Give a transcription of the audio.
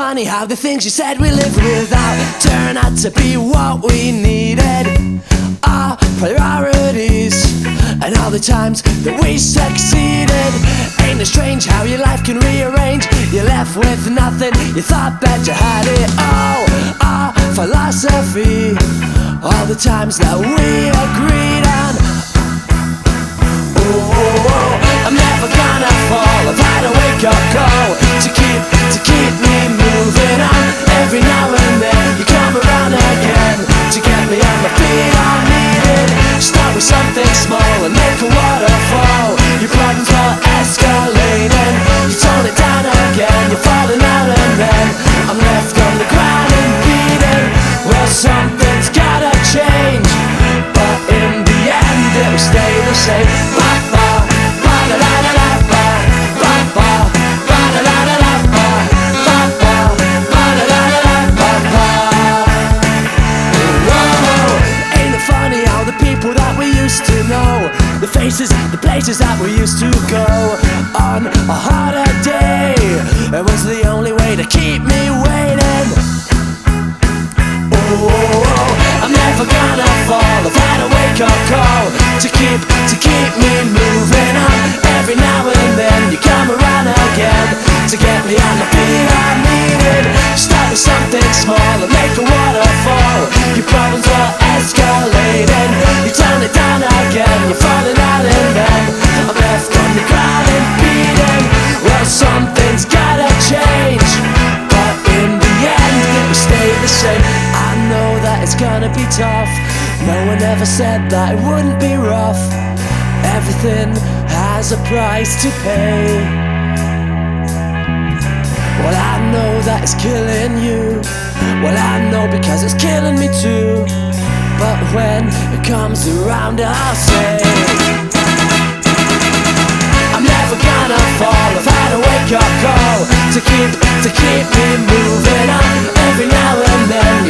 funny how the things you said we lived without turn out to be what we needed. Our priorities and all the times that we succeeded. Ain't it strange how your life can rearrange? You're left with nothing, you thought that you had it all. Our philosophy, all the times that we agreed on. Oh, I'm never gonna fall. I've had a wake-up call to keep me moving on. Every now and then you come around again to get me on my feet. I need it. Start with something small and make a waterfall. Your problems are escalating. You tone it down again. You're falling out and then I'm left on the ground and beating. Well, something's gotta change, but in the end it will stay the same. The faces, the places that we used to go on a harder day. It was the only way to keep me waiting. Oh, I'm never gonna fall. I've had a wake-up call to keep me moving on. Every now and then you come around again to get me on my feet. I need it. Start with something small and make a waterfall. Your problems were escalating. You turn it down again. You're falling out and then I'm left on the ground and beating. Well, something's gotta change, but in the end it will stay the same. I know that it's gonna be tough. No one ever said that it wouldn't be rough. Everything has a price to pay. Well, I know that it's killing you. Well, I know because it's killing me too. But when it comes around, I'll say I'm never gonna fall. I've had a wake-up call to keep me moving on. Every now and then you